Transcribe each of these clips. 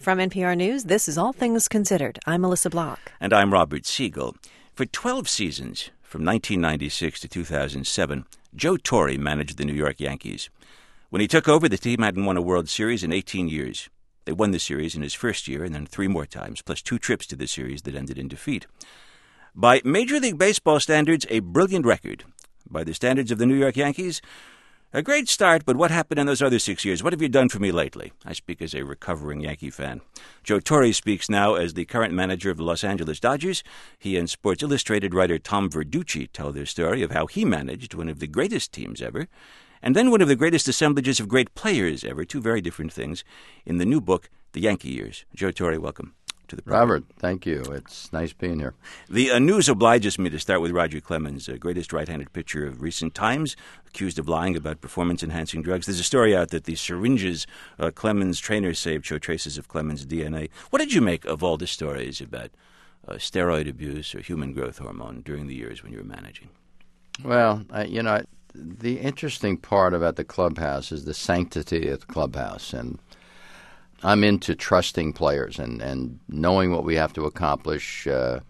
From NPR News, this is All Things Considered. I'm Melissa Block. And I'm Robert Siegel. For 12 seasons, from 1996 to 2007, Joe Torre managed the New York Yankees. When he took over, the team hadn't won a World Series in 18 years. They won the series in his first year and then 3 more times, plus 2 trips to the series that ended in defeat. By Major League Baseball standards, a brilliant record. By the standards of the New York Yankees, a great start, but what happened in those other 6 years? What have you done for me lately? I speak as a recovering Yankee fan. Joe Torre speaks now as the current manager of the Los Angeles Dodgers. He and Sports Illustrated writer Tom Verducci tell their story of how he managed one of the greatest teams ever, and then one of the greatest assemblages of great players ever, 2 very different things, in the new book, The Yankee Years. Joe Torre, welcome to the program. Robert, thank you. It's nice being here. The news obliges me to start with Roger Clemens, greatest right-handed pitcher of recent times, accused of lying about performance-enhancing drugs. There's a story out that the syringes Clemens' trainer saved show traces of Clemens' DNA. What did you make of all the stories about steroid abuse or human growth hormone during the years when you were managing? Well, the interesting part about the clubhouse is the sanctity of the clubhouse, and I'm into trusting players and knowing what we have to accomplish.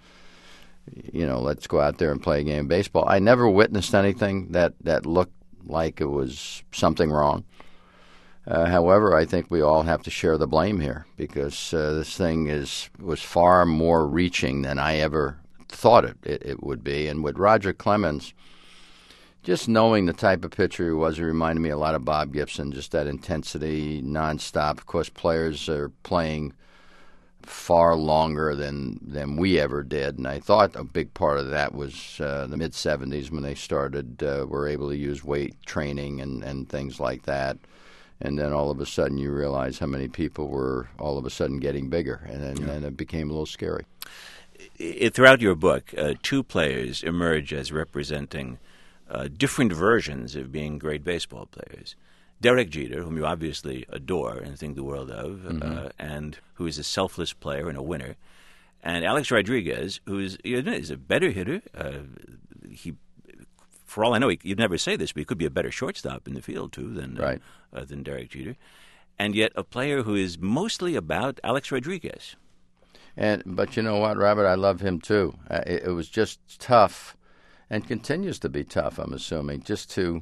Let's go out there and play a game of baseball. I never witnessed anything that looked like it was something wrong. However, I think we all have to share the blame here because this thing was far more reaching than I ever thought it would be. And with Roger Clemens, just knowing the type of pitcher he was, it reminded me a lot of Bob Gibson, just that intensity, nonstop. Of course, players are playing far longer than we ever did, and I thought a big part of that was the mid-'70s when they started, were able to use weight training and things like that. And then all of a sudden you realize how many people were all of a sudden getting bigger, and it became a little scary. Throughout your book, 2 players emerge as representing different versions of being great baseball players. Derek Jeter, whom you obviously adore and think the world of, and who is a selfless player and a winner. And Alex Rodriguez, who is a better hitter. He, for all I know, you'd never say this, but he could be a better shortstop in the field, too, than Derek Jeter. And yet a player who is mostly about Alex Rodriguez. But you know what, Robert? I love him, too. It was just tough. And continues to be tough, I'm assuming, just to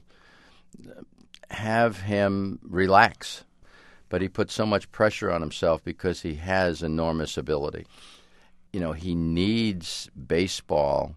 have him relax. But he put so much pressure on himself because he has enormous ability. He needs baseball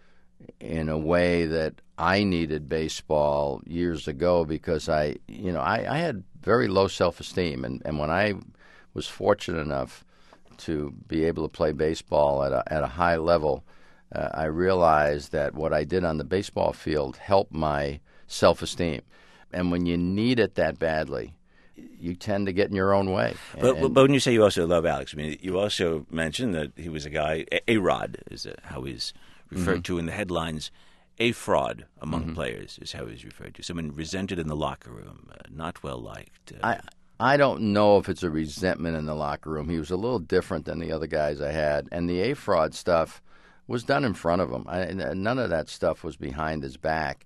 in a way that I needed baseball years ago because I had very low self-esteem. And when I was fortunate enough to be able to play baseball at a high level, I realized that what I did on the baseball field helped my self-esteem. And when you need it that badly, you tend to get in your own way. But when you say you also love Alex, I mean, you also mentioned that he was a guy, A-Rod is how he's referred to in the headlines. A fraud among players is how he's referred to. Someone resented in the locker room, not well-liked. I don't know if it's a resentment in the locker room. He was a little different than the other guys I had. And the A-Fraud stuff was done in front of him. None of that stuff was behind his back.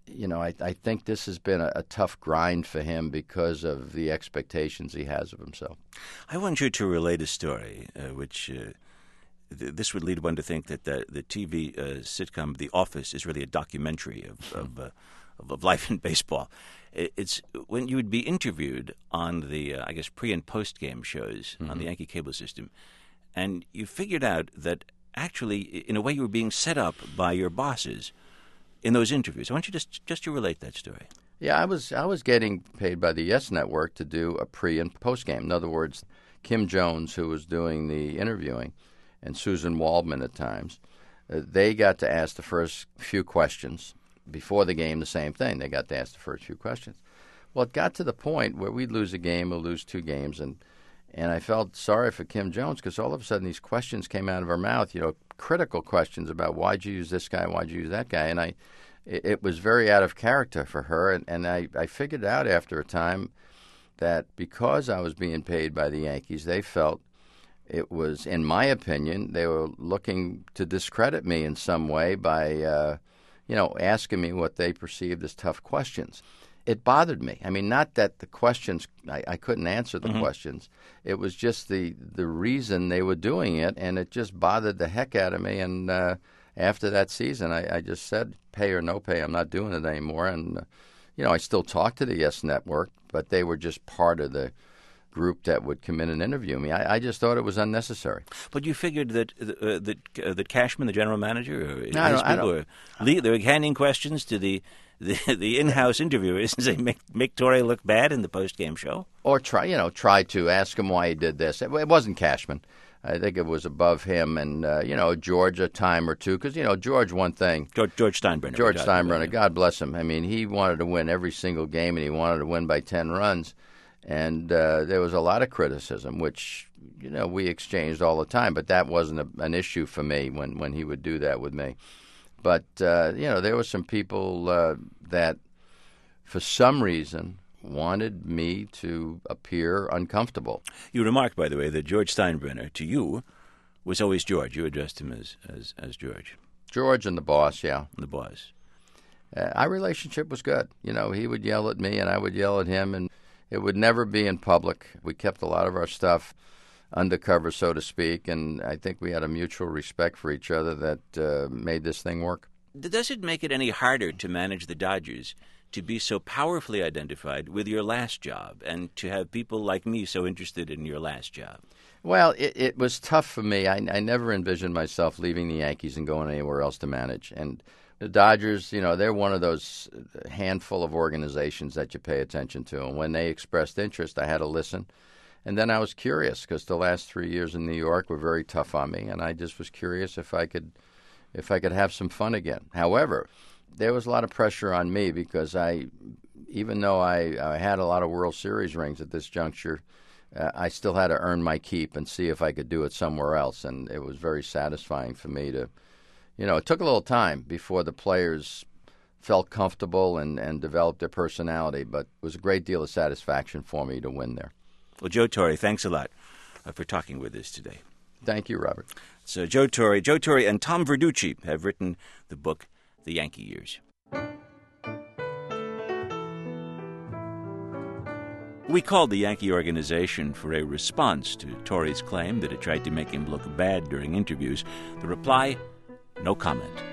I think this has been a tough grind for him because of the expectations he has of himself. I want you to relate a story, which this would lead one to think that the TV sitcom The Office is really a documentary of life in baseball. It's when you would be interviewed on the, pre- and post-game shows on the Yankee cable system, and you figured out that actually, in a way, you were being set up by your bosses in those interviews. I want you just to relate that story. Yeah, I was getting paid by the Yes Network to do a pre- and post-game. In other words, Kim Jones, who was doing the interviewing, and Susan Waldman at times, they got to ask the first few questions. Before the game, the same thing. They got to ask the first few questions. Well, it got to the point where we'd lose a game or lose 2 games, and I felt sorry for Kim Jones because all of a sudden these questions came out of her mouth, critical questions about why'd you use this guy, why'd you use that guy, and it was very out of character for her, and I figured out after a time that because I was being paid by the Yankees, they felt it was, in my opinion, they were looking to discredit me in some way by, asking me what they perceived as tough questions. it bothered me. I mean, not that the questions, I couldn't answer the questions. It was just the reason they were doing it, and it just bothered the heck out of me. And after that season, I just said, pay or no pay, I'm not doing it anymore. And, I still talk to the Yes Network, but they were just part of the group that would come in and interview me. I just thought it was unnecessary. But you figured that Cashman, the general manager, or his I people they were handing questions to the in-house interviewers and say, make Torre look bad in the post-game show? Or try to ask him why he did this. It wasn't Cashman. I think it was above him and, George a time or two. Because, George, one thing. George Steinbrenner. George Steinbrenner, God bless him. I mean, he wanted to win every single game, and he wanted to win by 10 runs. And there was a lot of criticism, which, we exchanged all the time. But that wasn't an issue for me when he would do that with me. But, there were some people that, for some reason, wanted me to appear uncomfortable. You remarked, by the way, that George Steinbrenner, to you, was always George. You addressed him as George. George and the boss, yeah. The boss. Our relationship was good. He would yell at me and I would yell at him, and it would never be in public. We kept a lot of our stuff undercover, so to speak, and I think we had a mutual respect for each other that made this thing work. Does it make it any harder to manage the Dodgers, to be so powerfully identified with your last job and to have people like me so interested in your last job? Well, it was tough for me. I never envisioned myself leaving the Yankees and going anywhere else to manage. And the Dodgers, they're one of those handful of organizations that you pay attention to. And when they expressed interest, I had to listen. And then I was curious because the last 3 years in New York were very tough on me. And I just was curious if I could have some fun again. However, there was a lot of pressure on me because even though I had a lot of World Series rings at this juncture, I still had to earn my keep and see if I could do it somewhere else. And it was very satisfying for me to, it took a little time before the players felt comfortable and developed their personality, but it was a great deal of satisfaction for me to win there. Well, Joe Torre, thanks a lot for talking with us today. Thank you, Robert. So Joe Torre and Tom Verducci have written the book, The Yankee Years. We called the Yankee organization for a response to Torre's claim that it tried to make him look bad during interviews. The reply, no comment.